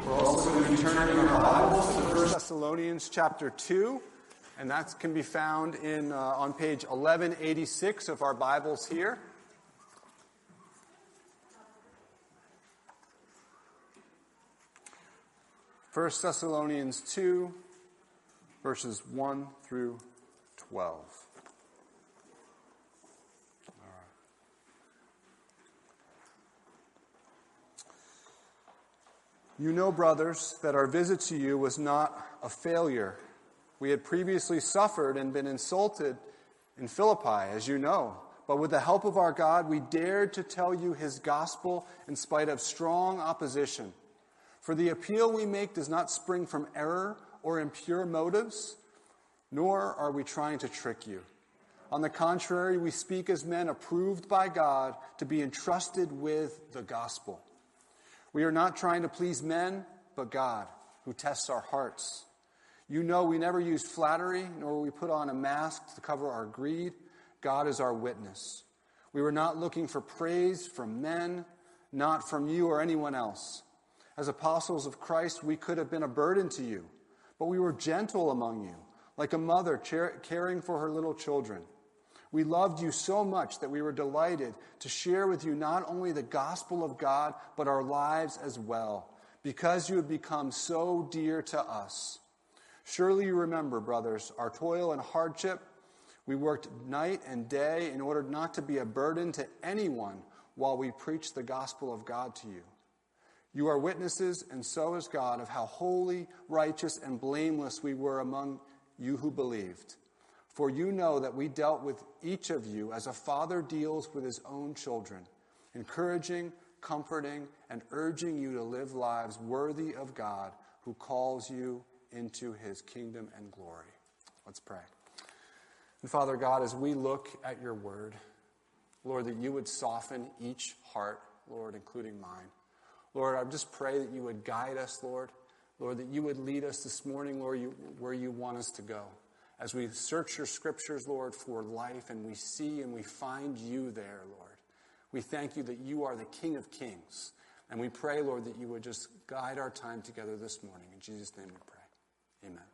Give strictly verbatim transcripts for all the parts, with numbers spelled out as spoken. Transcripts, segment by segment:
We're also going to be turning in our Bibles to First Thessalonians chapter two, and that can be found in uh, on page eleven eighty-six of our Bibles here. First Thessalonians two, verses one through twelve. You know, brothers, that our visit to you was not a failure. We had previously suffered and been insulted in Philippi, as you know. But with the help of our God, we dared to tell you his gospel in spite of strong opposition. For the appeal we make does not spring from error or impure motives, nor are we trying to trick you. On the contrary, we speak as men approved by God to be entrusted with the gospel. We are not trying to please men, but God, who tests our hearts. You know we never use flattery, nor will we put on a mask to cover our greed. God is our witness. We were not looking for praise from men, not from you or anyone else. As apostles of Christ, we could have been a burden to you, but we were gentle among you, like a mother caring for her little children. We loved you so much that we were delighted to share with you not only the gospel of God, but our lives as well, because you have become so dear to us. Surely you remember, brothers, our toil and hardship. We worked night and day in order not to be a burden to anyone while we preached the gospel of God to you. You are witnesses, and so is God, of how holy, righteous, and blameless we were among you who believed. For you know that we dealt with each of you as a father deals with his own children, encouraging, comforting, and urging you to live lives worthy of God who calls you into his kingdom and glory. Let's pray. And Father God, as we look at your word, Lord, that you would soften each heart, Lord, including mine. Lord, I just pray that you would guide us, Lord. Lord, that you would lead us this morning, Lord, you, where you want us to go. As we search your scriptures, Lord, for life, and we see and we find you there, Lord. We thank you that you are the King of Kings. And we pray, Lord, that you would just guide our time together this morning. In Jesus' name we pray. Amen.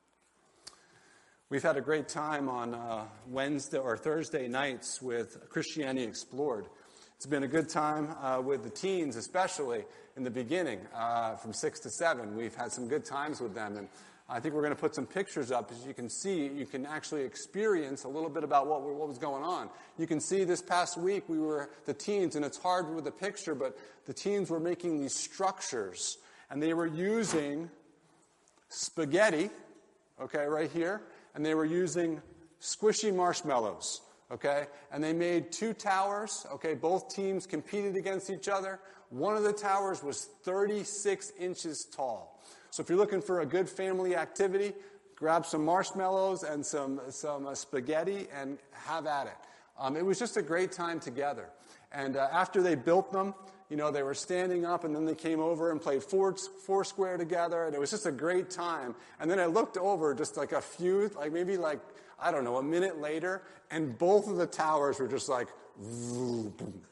We've had a great time on uh, Wednesday or Thursday nights with Christianity Explored. It's been a good time uh, with the teens, especially in the beginning, uh, from six to seven. We've had some good times with them, and I think we're going to put some pictures up. As you can see, you can actually experience a little bit about what, what was going on. You can see this past week we were the teens, and it's hard with the picture, but the teens were making these structures, and they were using spaghetti, okay, right here, and they were using squishy marshmallows, okay, and they made two towers, okay, both teams competed against each other. One of the towers was thirty-six inches tall. So if you're looking for a good family activity, grab some marshmallows and some, some uh, spaghetti and have at it. Um, it was just a great time together. And uh, after they built them, you know, they were standing up, and then they came over and played four, four square together, and it was just a great time. And then I looked over just like a few, like maybe like, I don't know, a minute later, and both of the towers were just like, boom.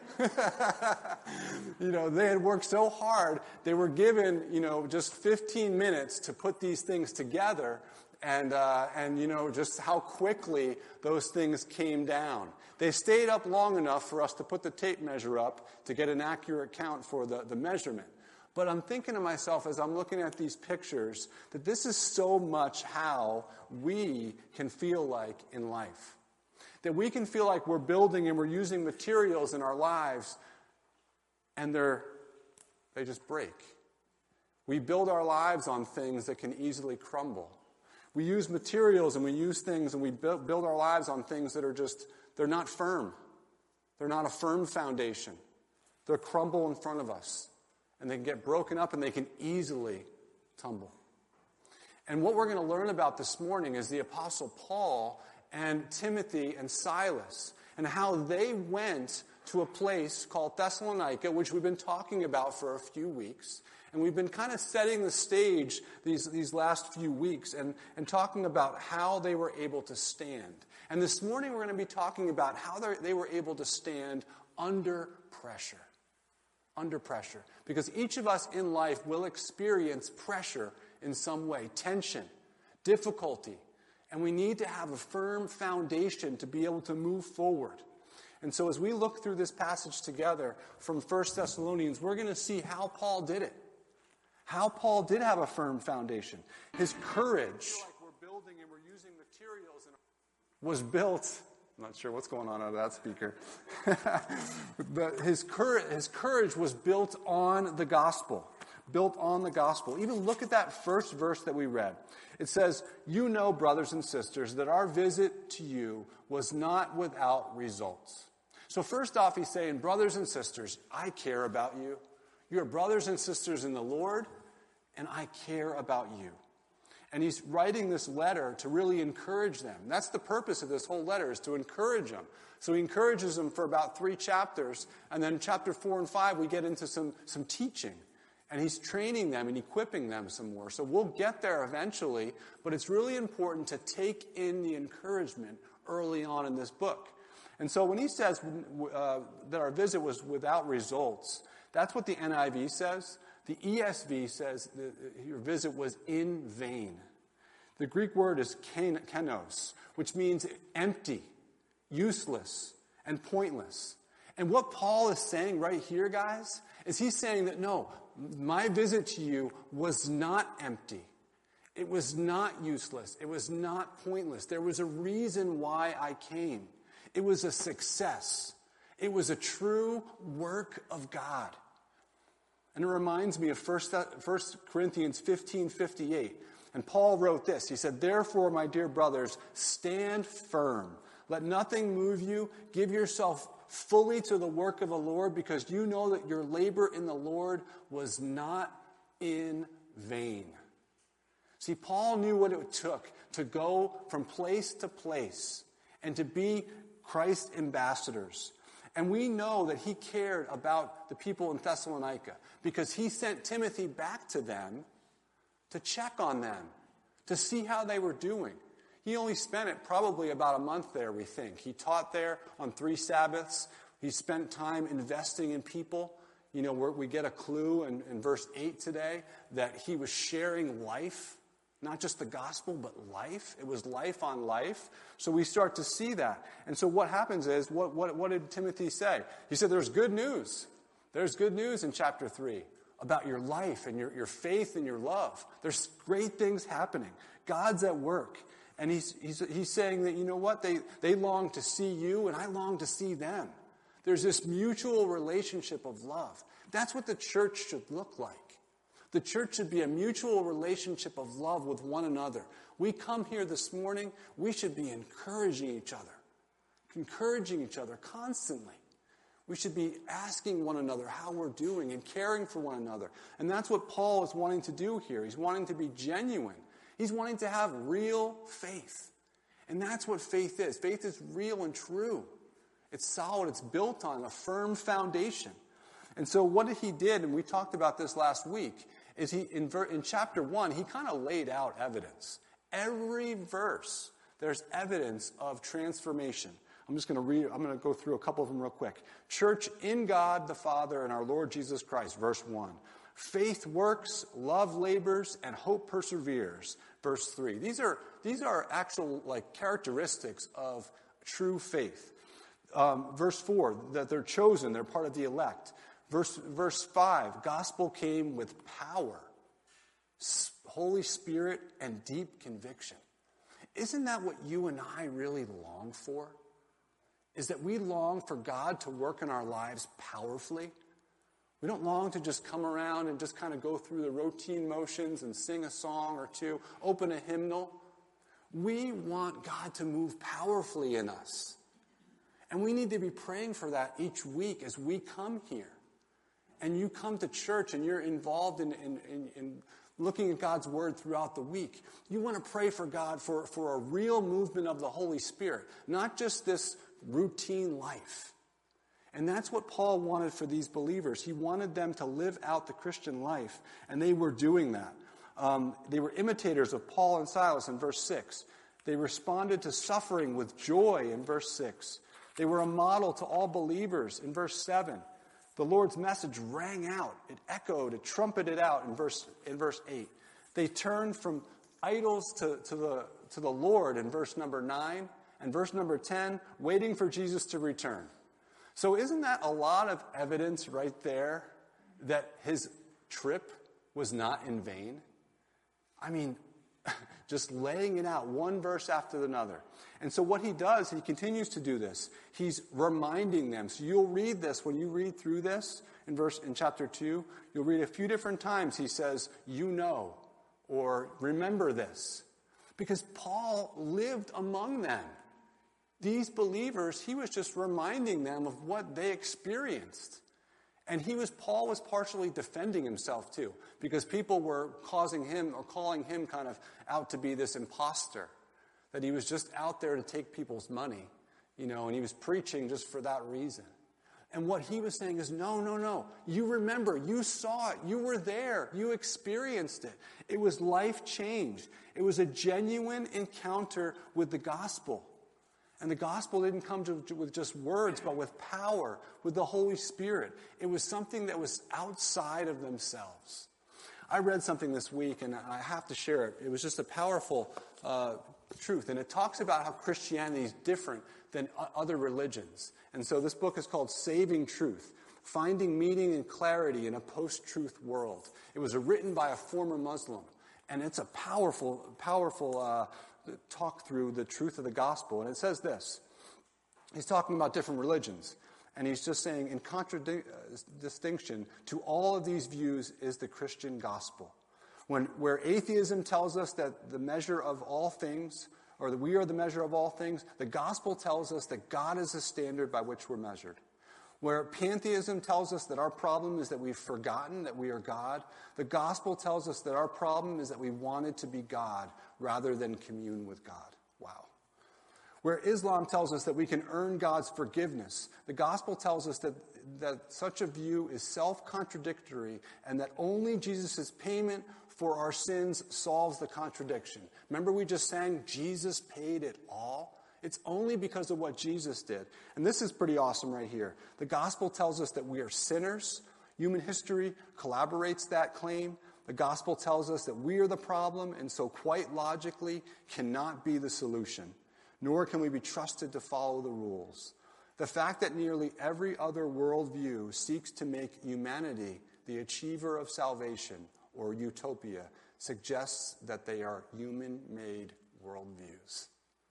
You know, they had worked so hard. They were given, you know, just fifteen minutes to put these things together, and, uh, and you know, just how quickly those things came down. They stayed up long enough for us to put the tape measure up to get an accurate count for the, the measurement. But I'm thinking to myself as I'm looking at these pictures that this is so much how we can feel like in life. That we can feel like we're building and we're using materials in our lives, and they're they just break. We build our lives on things that can easily crumble. We use materials and we use things and we build, build our lives on things that are just, they're not firm. They're not a firm foundation. They'll crumble in front of us, and they can get broken up and they can easily tumble. And what we're going to learn about this morning is the Apostle Paul and Timothy and Silas, and how they went to a place called Thessalonica, which we've been talking about for a few weeks. And we've been kind of setting the stage these, these last few weeks and, and talking about how they were able to stand. And this morning we're going to be talking about how they were able to stand under pressure. under pressure. Because each of us in life will experience pressure in some way, tension, difficulty. And we need to have a firm foundation to be able to move forward. And so as we look through this passage together from First Thessalonians, we're going to see how Paul did it. How Paul did have a firm foundation. His courage was built, I'm not sure what's going on out of that speaker. But his courage, his courage was built on the gospel. Built on the gospel. Even look at that first verse that we read. It says, "You know, brothers and sisters, that our visit to you was not without results." So first off, he's saying, brothers and sisters, I care about you. You're brothers and sisters in the Lord, and I care about you. And he's writing this letter to really encourage them. That's the purpose of this whole letter, is to encourage them. So he encourages them for about three chapters, and then chapter four and five, we get into some, some teaching. And he's training them and equipping them some more. So we'll get there eventually, but it's really important to take in the encouragement early on in this book. And so when he says uh, that our visit was without results, that's what the N I V says. The E S V says that your visit was in vain. The Greek word is kenos, which means empty, useless, and pointless. And what Paul is saying right here, guys, is he's saying that no, my visit to you was not empty. It was not useless. It was not pointless. There was a reason why I came. It was a success. It was a true work of God. And it reminds me of First Corinthians fifteen fifty-eight. And Paul wrote this. He said, "Therefore, my dear brothers, stand firm. Let nothing move you. Give yourself fully to the work of the Lord, because you know that your labor in the Lord was not in vain." See, Paul knew what it took to go from place to place and to be Christ's ambassadors. And we know that he cared about the people in Thessalonica because he sent Timothy back to them to check on them, to see how they were doing. He only spent it probably about a month there, we think. He taught there on three Sabbaths. He spent time investing in people. You know, we get a clue in, in verse eight today that he was sharing life, not just the gospel, but life. It was life on life. So we start to see that. And so what happens is, what, what, what did Timothy say? He said there's good news. There's good news in chapter three about your life and your, your faith and your love. There's great things happening. God's at work. And he's, he's, he's saying that, you know what, they, they long to see you and I long to see them. There's this mutual relationship of love. That's what the church should look like. The church should be a mutual relationship of love with one another. We come here this morning, we should be encouraging each other. Encouraging each other constantly. We should be asking one another how we're doing and caring for one another. And that's what Paul is wanting to do here. He's wanting to be genuine. He's wanting to have real faith. And that's what faith is. Faith is real and true. It's solid. It's built on a firm foundation. And so what he did, and we talked about this last week, is he in, ver- in chapter one, he kind of laid out evidence. Every verse, there's evidence of transformation. I'm just going to read, I'm going to go through a couple of them real quick. Church in God the Father and our Lord Jesus Christ, verse one. Faith works, love labors, and hope perseveres, verse three. These are, these are actual like characteristics of true faith. Um, verse four, that they're chosen, they're part of the elect. Verse, verse five, gospel came with power, Holy Spirit, and deep conviction. Isn't that what you and I really long for? Is that we long for God to work in our lives powerfully. We don't long to just come around and just kind of go through the routine motions and sing a song or two, open a hymnal. We want God to move powerfully in us. And we need to be praying for that each week as we come here. And you come to church and you're involved in, in, in, in looking at God's word throughout the week. You want to pray for God for, for a real movement of the Holy Spirit, not just this routine life. And that's what Paul wanted for these believers. He wanted them to live out the Christian life, and they were doing that. Um, they were imitators of Paul and Silas in verse six. They responded to suffering with joy in verse six. They were a model to all believers in verse seven. The Lord's message rang out. It echoed, it trumpeted out in verse, in verse eight. They turned from idols to, to, the, to the Lord in verse number nine. And verse number ten, waiting for Jesus to return. So isn't that a lot of evidence right there that his trip was not in vain? I mean, just laying it out one verse after another. And so what he does, he continues to do this. He's reminding them. So you'll read this, when you read through this in verse in chapter two, you'll read a few different times he says, you know, or remember this. Because Paul lived among them. These believers, he was just reminding them of what they experienced. And he was, Paul was partially defending himself too, because people were causing him or calling him kind of out to be this imposter, that he was just out there to take people's money, you know, and he was preaching just for that reason. And what he was saying is, no, no, no. You remember, you saw it, you were there, you experienced it. It was life changed. It was a genuine encounter with the gospel. And the gospel didn't come to, to, with just words, but with power, with the Holy Spirit. It was something that was outside of themselves. I read something this week, and I have to share it. It was just a powerful uh, truth. And it talks about how Christianity is different than other religions. And so this book is called Saving Truth, Finding Meaning and Clarity in a Post-Truth World. It was written by a former Muslim. And it's a powerful, powerful uh talk through the truth of the gospel. And it says this. He's talking about different religions. And he's just saying, in contradistinction to all of these views is the Christian gospel. When, where atheism tells us that the measure of all things, or that we are the measure of all things, the gospel tells us that God is the standard by which we're measured. Where pantheism tells us that our problem is that we've forgotten that we are God, the gospel tells us that our problem is that we wanted to be God rather than commune with God. Wow. Where Islam tells us that we can earn God's forgiveness, the gospel tells us that, that such a view is self-contradictory and that only Jesus' payment for our sins solves the contradiction. Remember we just sang, Jesus paid it all? It's only because of what Jesus did. And this is pretty awesome right here. The gospel tells us that we are sinners. Human history corroborates that claim. The gospel tells us that we are the problem, and so quite logically cannot be the solution. Nor can we be trusted to follow the rules. The fact that nearly every other worldview seeks to make humanity the achiever of salvation, or utopia, suggests that they are human-made worldviews.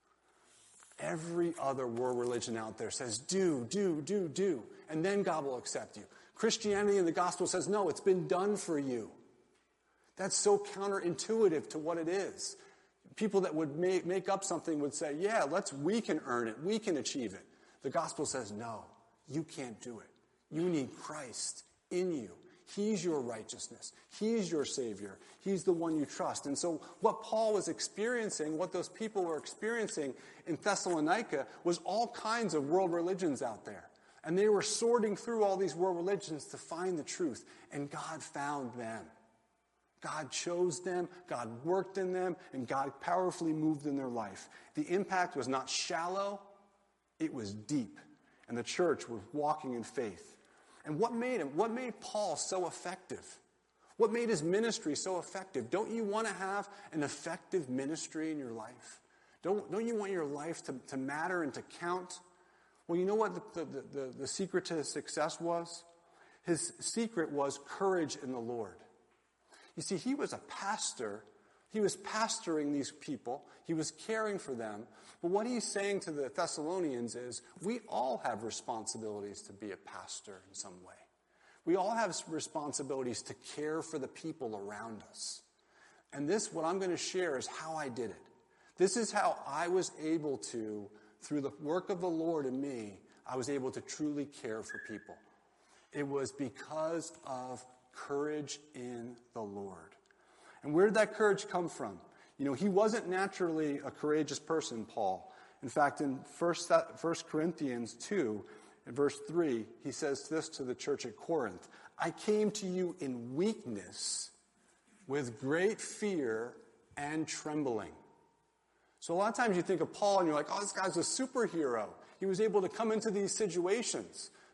Every other world religion out there says, do, do, do, do, and then God will accept you. Christianity and the gospel says, no, it's been done for you. That's so counterintuitive to what it is. People that would make, make up something would say, yeah, let's, we can earn it, we can achieve it. The gospel says, no, you can't do it. You need Christ in you. He's your righteousness. He's your Savior. He's the one you trust. And so what Paul was experiencing, what those people were experiencing in Thessalonica was all kinds of world religions out there. And they were sorting through all these world religions to find the truth. And God found them. God chose them, God worked in them, and God powerfully moved in their life. The impact was not shallow, it was deep. And the church was walking in faith. And what made him, what made Paul so effective? What made his ministry so effective? Don't you want to have an effective ministry in your life? Don't, don't you want your life to, to matter and to count? Well, you know what the, the, the, the secret to his success was? His secret was courage in the Lord. You see, he was a pastor. He was pastoring these people. He was caring for them. But what he's saying to the Thessalonians is, we all have responsibilities to be a pastor in some way. We all have responsibilities to care for the people around us. And this, what I'm going to share, is how I did it. This is how I was able to, through the work of the Lord in me, I was able to truly care for people. It was because of courage in the Lord. And where did that courage come from? You know, he wasn't naturally a courageous person, Paul. In fact, in First Corinthians two, in verse three, he says this to the church at Corinth. I came to you in weakness, with great fear and trembling. So a lot of times you think of Paul and you're like, oh, this guy's a superhero. He was able to come into these situations.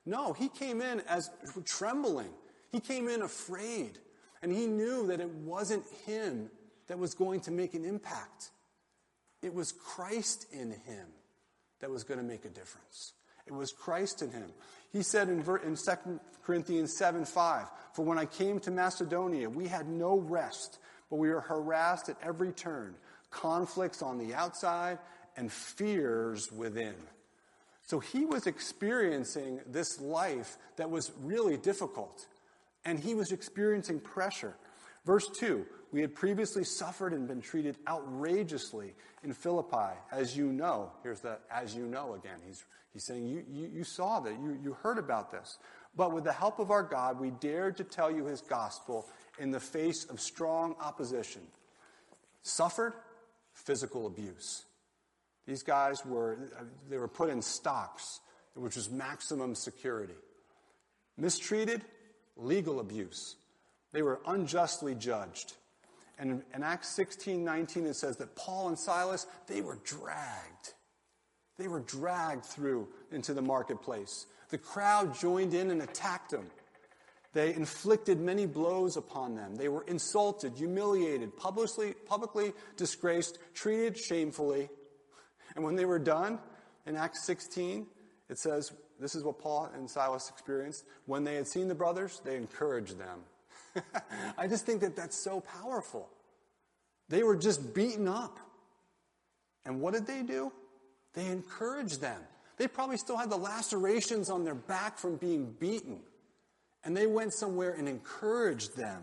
No, he came in as trembling. He came in afraid. And he knew that it wasn't him that was going to make an impact. It was Christ in him that was going to make a difference. It was Christ in him. He said in, in Second Corinthians seven five, "For when I came to Macedonia, we had no rest, but we were harassed at every turn, conflicts on the outside and fears within." So he was experiencing this life that was really difficult, and he was experiencing pressure. Verse two, "We had previously suffered and been treated outrageously in Philippi, as you know." Here's that "as you know" again. He's, he's saying, you, you, you saw that, you, you heard about this. "But with the help of our God, we dared to tell you his gospel in the face of strong opposition." Suffered physical abuse. These guys were, they were put in stocks, which was maximum security. Mistreated, legal abuse. They were unjustly judged. And in Acts sixteen nineteen, it says that Paul and Silas, they were dragged. They were dragged through into the marketplace. The crowd joined in and attacked them. They inflicted many blows upon them. They were insulted, humiliated, publicly, publicly disgraced, treated shamefully. And when they were done, in Acts sixteen, it says, this is what Paul and Silas experienced. When they had seen the brothers, they encouraged them. I just think that that's so powerful. They were just beaten up. And what did they do? They encouraged them. They probably still had the lacerations on their back from being beaten. And they went somewhere and encouraged them.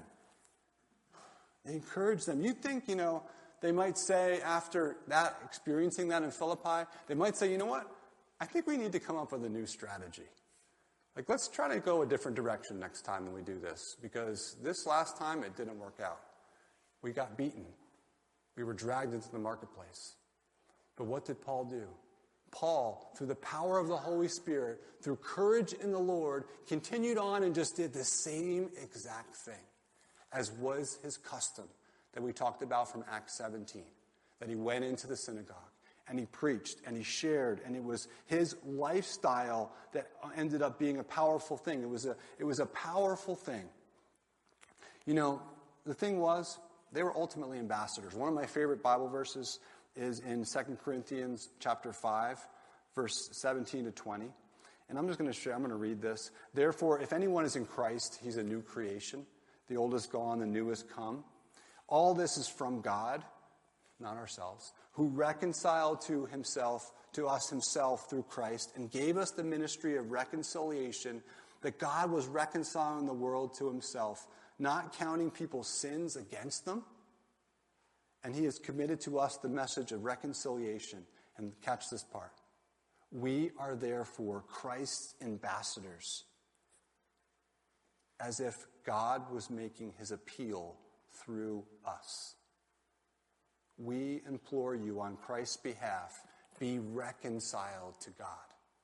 They encouraged them. You'd think, you know, they might say after that, experiencing that in Philippi, they might say, you know what? I think we need to come up with a new strategy. Like, let's try to go a different direction next time when we do this. Because this last time, it didn't work out. We got beaten. We were dragged into the marketplace. But what did Paul do? Paul, through the power of the Holy Spirit, through courage in the Lord, continued on and just did the same exact thing as was his custom that we talked about from Acts seventeen. That he went into the synagogue and he preached and he shared, and it was his lifestyle that ended up being a powerful thing. It was a, it was a powerful thing. You know, the thing was, they were ultimately ambassadors. One of my favorite Bible verses is in Second Corinthians chapter five, verse seventeen to twenty. And I'm just going to share, I'm going to read this. "Therefore, if anyone is in Christ, he's a new creation. The old is gone, the new has come. All this is from God," not ourselves, "who reconciled to himself, to us himself through Christ, and gave us the ministry of reconciliation, that God was reconciling the world to himself, not counting people's sins against them. And he has committed to us the message of reconciliation." And catch this part. "We are therefore Christ's ambassadors, as if God was making his appeal through us. We implore you on Christ's behalf, be reconciled to God.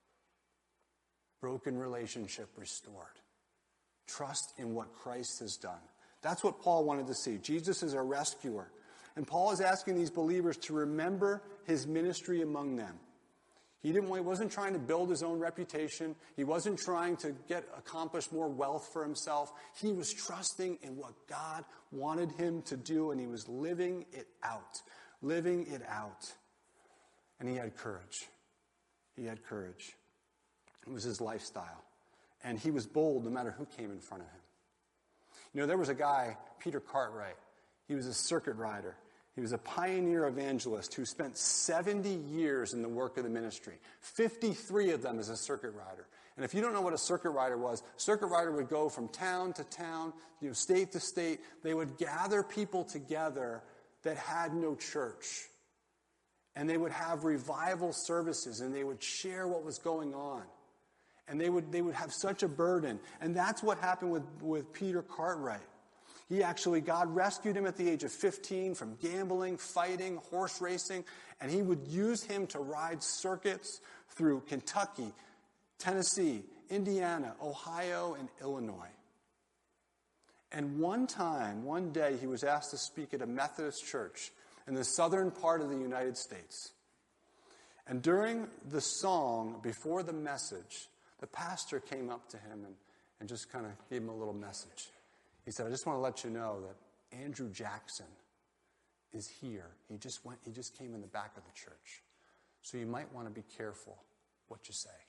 Broken relationship restored. Trust in what Christ has done." That's what Paul wanted to see. Jesus is our rescuer. And Paul is asking these believers to remember his ministry among them. He didn't, he wasn't trying to build his own reputation. He wasn't trying to get accomplish more wealth for himself. He was trusting in what God wanted him to do, and he was living it out. Living it out. And he had courage. He had courage. It was his lifestyle. And he was bold no matter who came in front of him. You know, there was a guy, Peter Cartwright. He was a circuit rider. He was a pioneer evangelist who spent seventy years in the work of the ministry, fifty-three of them as a circuit rider. And if you don't know what a circuit rider was, a circuit rider would go from town to town, you know, state to state. They would gather people together that had no church. And they would have revival services, and they would share what was going on. And they would, they would have such a burden. And that's what happened with, with Peter Cartwright. He actually, God rescued him at the age of fifteen from gambling, fighting, horse racing, and he would use him to ride circuits through Kentucky, Tennessee, Indiana, Ohio, and Illinois. And one time, one day, he was asked to speak at a Methodist church in the southern part of the United States. And during the song, before the message, the pastor came up to him and, and just kind of gave him a little message. He said, I just want to let you know that Andrew Jackson is here. He just went, he just came in the back of the church. So you might want to be careful what you say.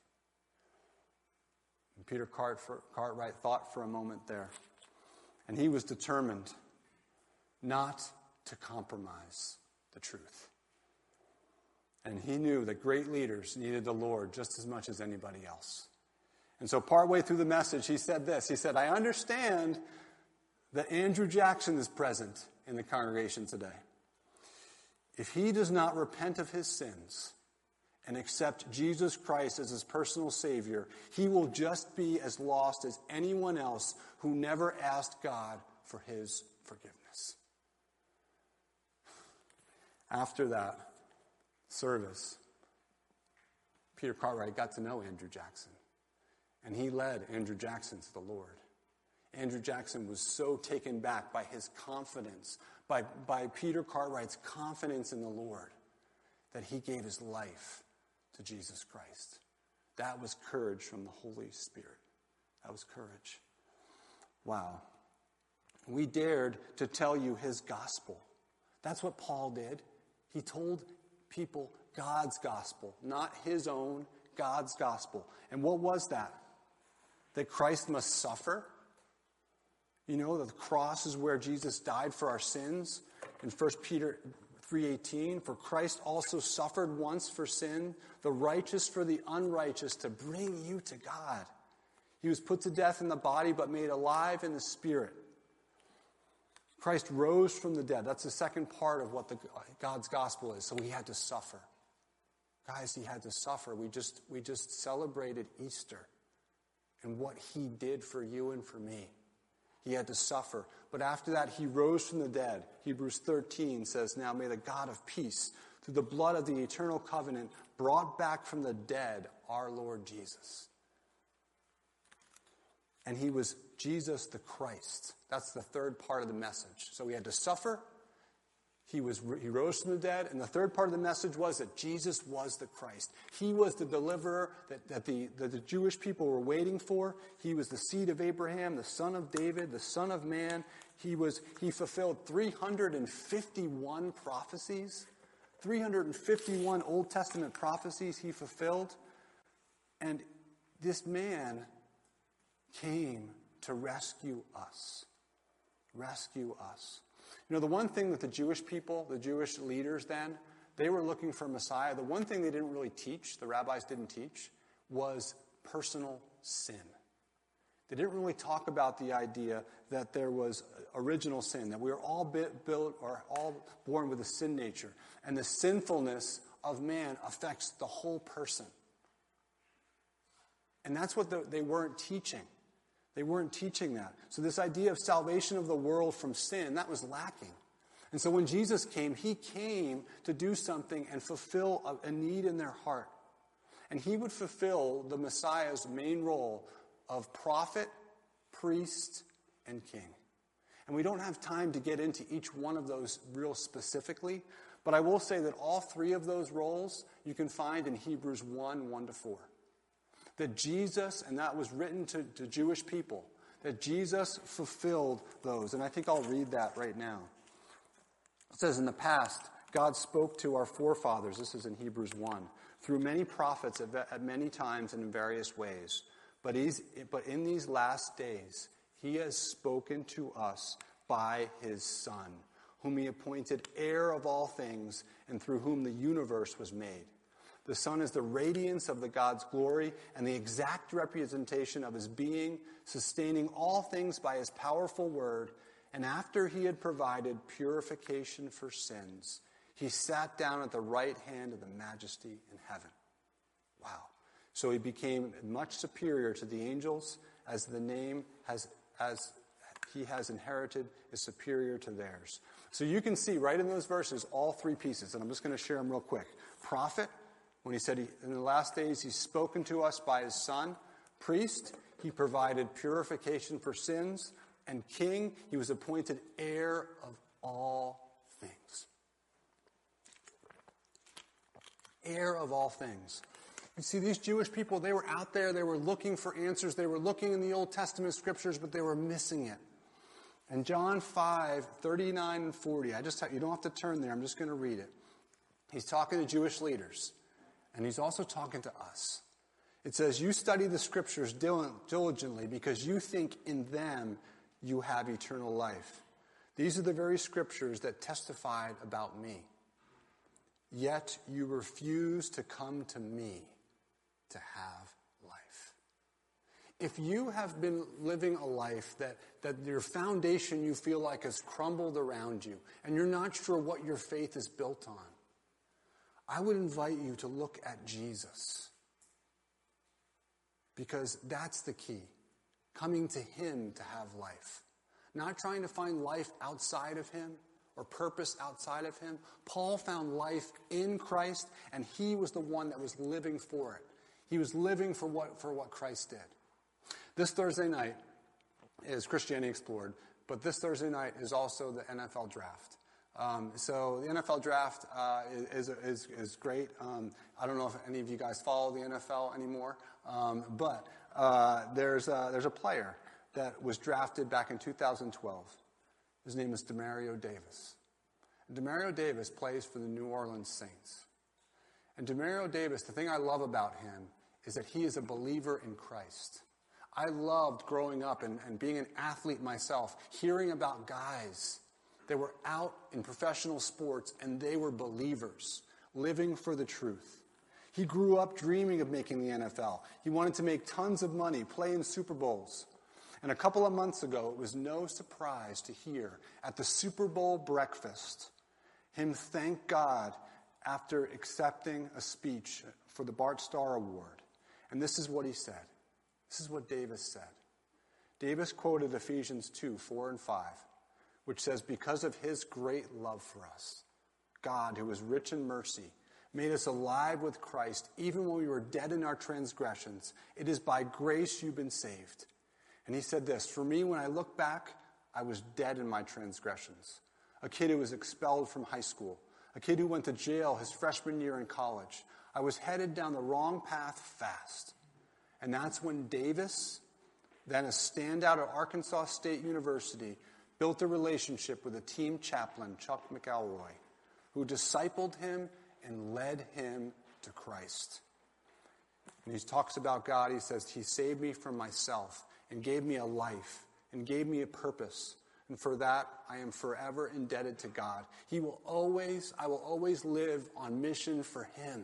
And Peter Cartwright thought for a moment there. And he was determined not to compromise the truth. And he knew that great leaders needed the Lord just as much as anybody else. And so partway through the message, he said this. He said, I understand that Andrew Jackson is present in the congregation today. If he does not repent of his sins and accept Jesus Christ as his personal Savior, he will just be as lost as anyone else who never asked God for his forgiveness. After that service, Peter Cartwright got to know Andrew Jackson, and he led Andrew Jackson to the Lord. Andrew Jackson was so taken back by his confidence, by, by Peter Cartwright's confidence in the Lord, that he gave his life to Jesus Christ. That was courage from the Holy Spirit. That was courage. Wow. We dared to tell you his gospel. That's what Paul did. He told people God's gospel, not his own, God's gospel. And what was that? That Christ must suffer. You know, that the cross is where Jesus died for our sins. In First Peter three eighteen, for Christ also suffered once for sin, the righteous for the unrighteous, to bring you to God. He was put to death in the body, but made alive in the spirit. Christ rose from the dead. That's the second part of what the, God's gospel is. So he had to suffer. Guys, he had to suffer. We just, we just celebrated Easter and what he did for you and for me. He had to suffer. But after that, he rose from the dead. Hebrews thirteen says, now may the God of peace, through the blood of the eternal covenant, brought back from the dead our Lord Jesus. And he was Jesus the Christ. That's the third part of the message. So he had to suffer. He was he rose from the dead. And the third part of the message was that Jesus was the Christ. He was the deliverer that, that, the, that the Jewish people were waiting for. He was the seed of Abraham, the son of David, the Son of Man. He was he fulfilled three hundred fifty-one prophecies. three hundred fifty-one Old Testament prophecies he fulfilled. And this man came to rescue us. Rescue us. You know, the one thing that the Jewish people, the Jewish leaders then, they were looking for Messiah. The one thing they didn't really teach, the rabbis didn't teach, was personal sin. They didn't really talk about the idea that there was original sin, that we were all built or all born with a sin nature. And the sinfulness of man affects the whole person. And that's what the, they weren't teaching. They weren't teaching that. So this idea of salvation of the world from sin, that was lacking. And so when Jesus came, he came to do something and fulfill a, a need in their heart. And he would fulfill the Messiah's main role of prophet, priest, and king. And we don't have time to get into each one of those real specifically, but I will say that all three of those roles you can find in Hebrews one, one to four. That Jesus, and that was written to, to Jewish people, that Jesus fulfilled those. And I think I'll read that right now. It says, in the past, God spoke to our forefathers, this is in Hebrews one, through many prophets at, at many times and in various ways. But, he's, but in these last days, he has spoken to us by his Son, whom he appointed heir of all things, and through whom the universe was made. The Son is the radiance of the God's glory and the exact representation of his being, sustaining all things by his powerful word. And after he had provided purification for sins, he sat down at the right hand of the Majesty in heaven. Wow. So he became much superior to the angels, as the name has, as he has inherited is superior to theirs. So you can see right in those verses all three pieces, and I'm just going to share them real quick. Prophet, when he said he, in the last days he's spoken to us by his Son. Priest, he provided purification for sins. And king, he was appointed heir of all things. Heir of all things. You see, these Jewish people, they were out there, they were looking for answers, they were looking in the Old Testament scriptures, but they were missing it. And John five, thirty-nine and forty, I just have, you don't have to turn there, I'm just going to read it. He's talking to Jewish leaders, and he's also talking to us. It says, you study the scriptures diligently because you think in them you have eternal life. These are the very scriptures that testified about me. Yet you refuse to come to me to have life. If you have been living a life that, that your foundation you feel like has crumbled around you, and you're not sure what your faith is built on, I would invite you to look at Jesus. Because that's the key. Coming to him to have life. Not trying to find life outside of him or purpose outside of him. Paul found life in Christ, and he was the one that was living for it. He was living for what, for what Christ did. This Thursday night is Christianity Explored, but this Thursday night is also the N F L Draft. Um, so the N F L Draft uh, is, is, is great. Um, I don't know if any of you guys follow the N F L anymore, um, but uh, there's, a, there's a player that was drafted back in two thousand twelve. His name is Demario Davis. And Demario Davis plays for the New Orleans Saints. And Demario Davis, the thing I love about him is that he is a believer in Christ. I loved growing up and, and being an athlete myself, hearing about guys that were out in professional sports and they were believers, living for the truth. He grew up dreaming of making the N F L. He wanted to make tons of money, play in Super Bowls. And a couple of months ago, it was no surprise to hear at the Super Bowl breakfast him thank God after accepting a speech for the Bart Starr Award. And this is what he said. This is what Davis said. Davis quoted Ephesians two, four and five, which says, because of his great love for us, God, who is rich in mercy, made us alive with Christ even when we were dead in our transgressions. It is by grace you've been saved. And he said this, for me, when I look back, I was dead in my transgressions. A kid who was expelled from high school. A kid who went to jail his freshman year in college. I was headed down the wrong path fast. And that's when Davis, then a standout at Arkansas State University, built a relationship with a team chaplain, Chuck McElroy, who discipled him and led him to Christ. And he talks about God. He says, he saved me from myself and gave me a life and gave me a purpose. And for that, I am forever indebted to God. He will always, I will always live on mission for him.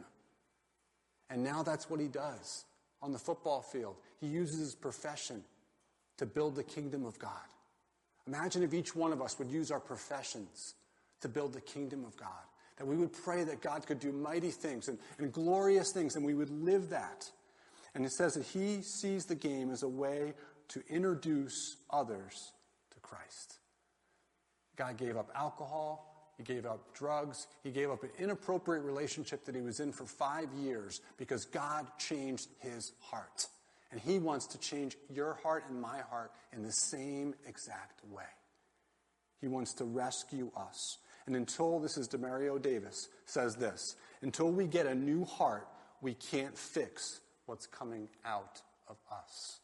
And now that's what he does on the football field. He uses his profession to build the kingdom of God. Imagine if each one of us would use our professions to build the kingdom of God. That we would pray that God could do mighty things and, and glorious things, and we would live that. And it says that he sees the game as a way to introduce others to Christ. God gave up alcohol. He gave up drugs. He gave up an inappropriate relationship that he was in for five years because God changed his heart. And he wants to change your heart and my heart in the same exact way. He wants to rescue us. And until, this is Demario Davis, says this, until we get a new heart, we can't fix what's coming out of us.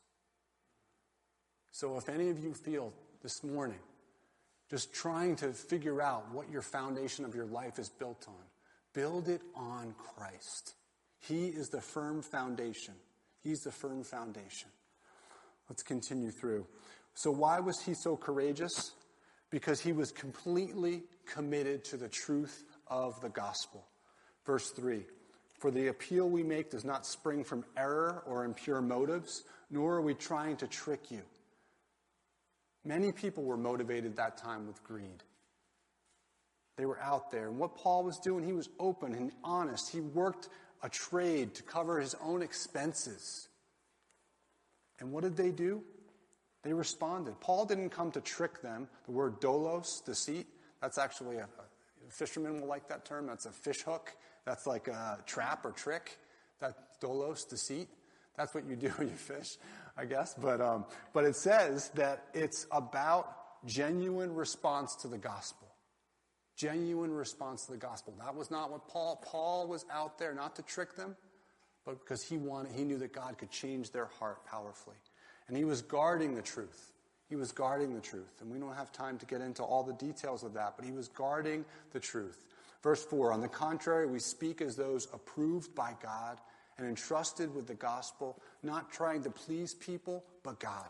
So if any of you feel this morning just trying to figure out what your foundation of your life is built on, build it on Christ. He is the firm foundation. He's the firm foundation. Let's continue through. So why was he so courageous? Because he was completely committed to the truth of the gospel. Verse three, for the appeal we make does not spring from error or impure motives, nor are we trying to trick you. Many people were motivated that time with greed. They were out there. And what Paul was doing, he was open and honest. He worked a trade to cover his own expenses. And what did they do? They responded. Paul didn't come to trick them. The word dolos, deceit, that's actually a, a fisherman will like that term. That's a fish hook. That's like a trap or trick. That dolos, deceit. That's what you do when you fish, I guess. But um, but it says that it's about genuine response to the gospel. Genuine response to the gospel. That was not what Paul, Paul was out there, not to trick them, but because he wanted, he knew that God could change their heart powerfully. And he was guarding the truth. He was guarding the truth. And we don't have time to get into all the details of that, but he was guarding the truth. Verse four, on the contrary, we speak as those approved by God and entrusted with the gospel, not trying to please people, but God.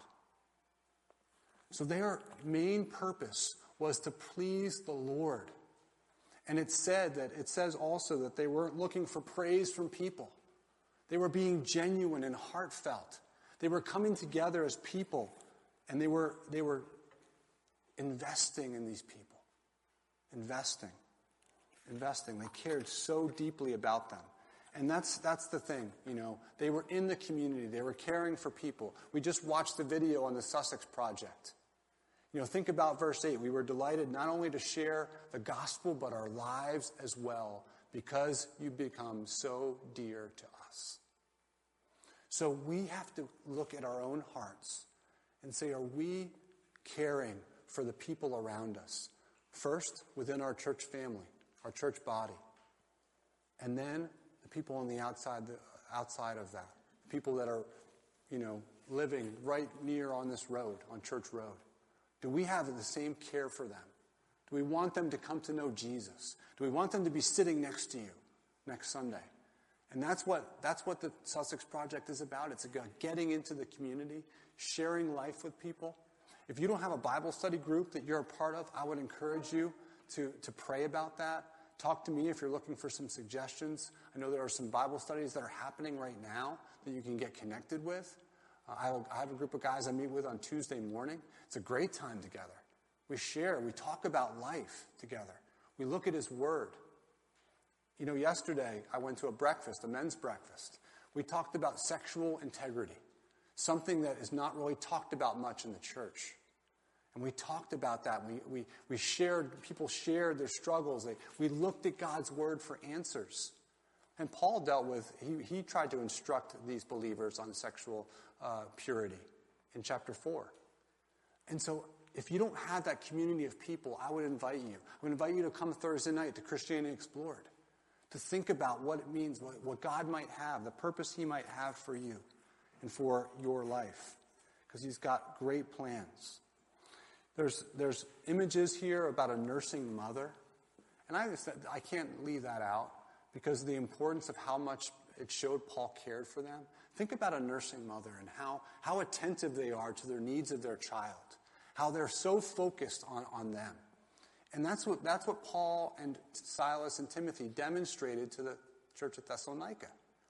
So their main purpose was to please the Lord. And it said that it says also that they weren't looking for praise from people. They were being genuine and heartfelt. They were coming together as people, and they were they were investing in these people. Investing. Investing. They cared so deeply about them. And that's that's the thing, you know. They were in the community. They were caring for people. We just watched the video on the Sussex Project. You know, think about verse eight. We were delighted not only to share the gospel, but our lives as well, because you become so dear to us. So we have to look at our own hearts and say, are we caring for the people around us? First, within our church family, our church body. And then the people on the outside, the, outside of that. People that are, you know, living right near on this road, on Church Road. Do we have the same care for them? Do we want them to come to know Jesus? Do we want them to be sitting next to you next Sunday? And that's what that's what the Sussex Project is about. It's about getting into the community, sharing life with people. If you don't have a Bible study group that you're a part of, I would encourage you to, to pray about that. Talk to me if you're looking for some suggestions. I know there are some Bible studies that are happening right now that you can get connected with. Uh, I, have a, I have a group of guys I meet with on Tuesday morning. It's a great time together. We share, we talk about life together. We look at his word. You know, yesterday I went to a breakfast, a men's breakfast. We talked about sexual integrity, something that is not really talked about much in the church. And we talked about that. We we, we shared, people shared their struggles. They, we looked at God's word for answers. And Paul dealt with, he, he tried to instruct these believers on sexual uh, purity in chapter four. And so if you don't have that community of people, I would invite you. I would invite you to come Thursday night to Christianity Explored, to think about what it means, what, what God might have, the purpose he might have for you and for your life, because he's got great plans. There's there's images here about a nursing mother, and I just, I can't leave that out because of the importance of how much it showed Paul cared for them. Think about a nursing mother and how, how attentive they are to their needs of their child, how they're so focused on, on them. And that's what that's what Paul and Silas and Timothy demonstrated to the church at Thessalonica.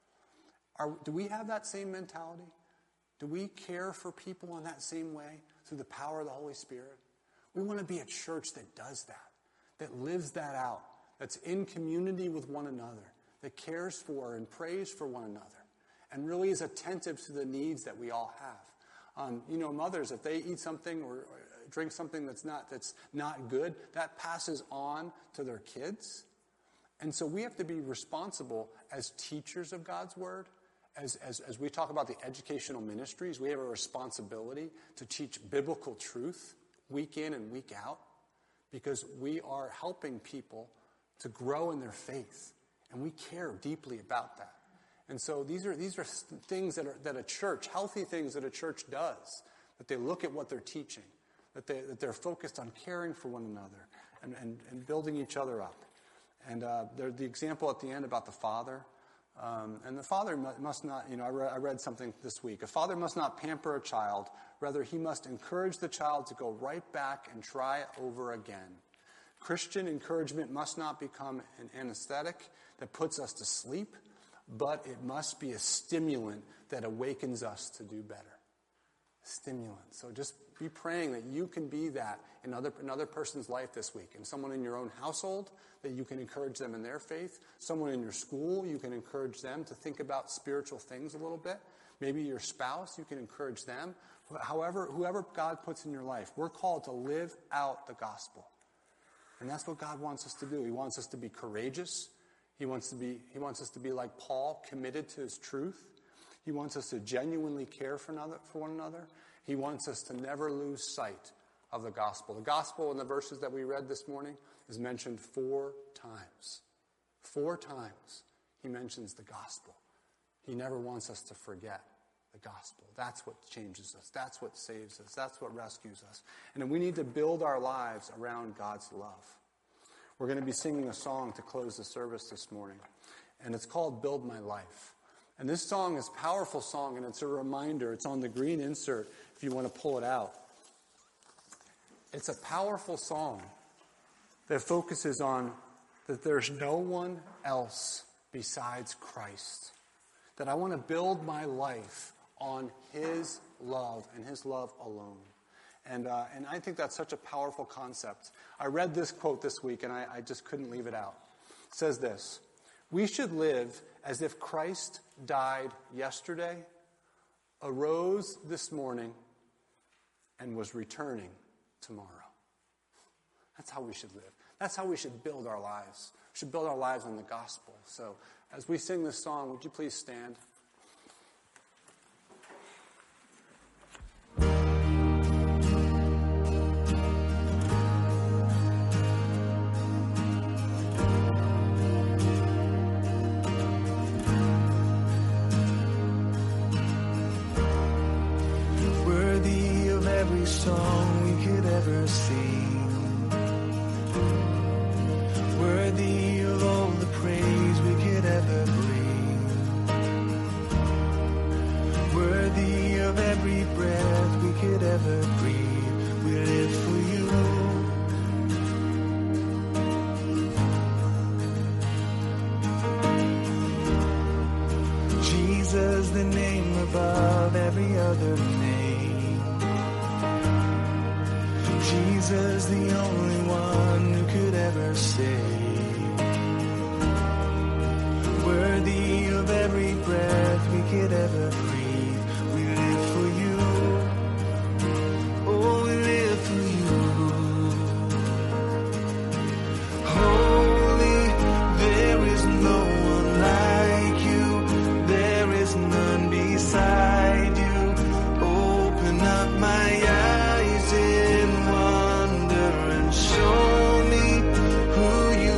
Are, do we have that same mentality? Do we care for people in that same way through the power of the Holy Spirit? We want to be a church that does that, that lives that out, that's in community with one another, that cares for and prays for one another, and really is attentive to the needs that we all have. Um, you know, mothers, if they eat something or, or drink something that's not that's not good, that passes on to their kids. And so we have to be responsible as teachers of God's word. As, as, as we talk about the educational ministries, we have a responsibility to teach biblical truth week in and week out, because we are helping people to grow in their faith, and we care deeply about that. And so these are these are things that are that a church, healthy things that a church does, that they look at what they're teaching, that they that they're focused on caring for one another and and, and building each other up. And uh, the example at the end about the father. Um, and the father must not, you know, I, re- I read something this week. A father must not pamper a child. Rather, he must encourage the child to go right back and try over again. Christian encouragement must not become an anesthetic that puts us to sleep, but it must be a stimulant that awakens us to do better. Stimulant. So just be praying that you can be that in other, another person's life this week. And someone in your own household, that you can encourage them in their faith. Someone in your school, you can encourage them to think about spiritual things a little bit. Maybe your spouse, you can encourage them. However, whoever God puts in your life, we're called to live out the gospel. And that's what God wants us to do. He wants us to be courageous. He wants to be, he wants us to be like Paul, committed to his truth. He wants us to genuinely care for, another, for one another. He wants us to never lose sight of the gospel. The gospel in the verses that we read this morning is mentioned four times. Four times he mentions the gospel. He never wants us to forget the gospel. That's what changes us. That's what saves us. That's what rescues us. And we need to build our lives around God's love. We're going to be singing a song to close the service this morning, and it's called Build My Life. And this song is a powerful song, and it's a reminder. It's on the green insert if you want to pull it out. It's a powerful song that focuses on that there's no one else besides Christ. That I want to build my life on His love and His love alone. And uh, and I think that's such a powerful concept. I read this quote this week, and I, I just couldn't leave it out. It says this: "We should live as if Christ died yesterday, arose this morning, and was returning tomorrow." That's how we should live. That's how we should build our lives. We should build our lives on the gospel. So as we sing this song, would you please stand? Worthy of every song we could ever sing, worthy of all the praise we could ever bring, worthy of every breath we could ever breathe. We live for you. Jesus, the name above every other name. Jesus, the only one who could ever save. Worthy of every breath we could ever breathe. We live for you. Oh, we live for you. Holy, there is no one like you. There is none beside you. Open up my eyes in wonder and show me who you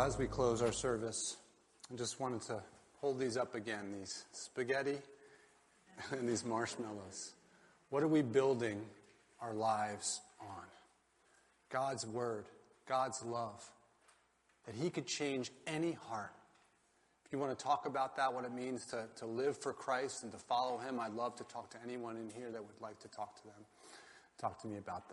as we close our service, I just wanted to hold these up again, these spaghetti and these marshmallows. What are we building our lives on? God's word, God's love, that he could change any heart. If you want to talk about that, what it means to, to live for Christ and to follow him, I'd love to talk to anyone in here that would like to talk to them. Talk to me about that.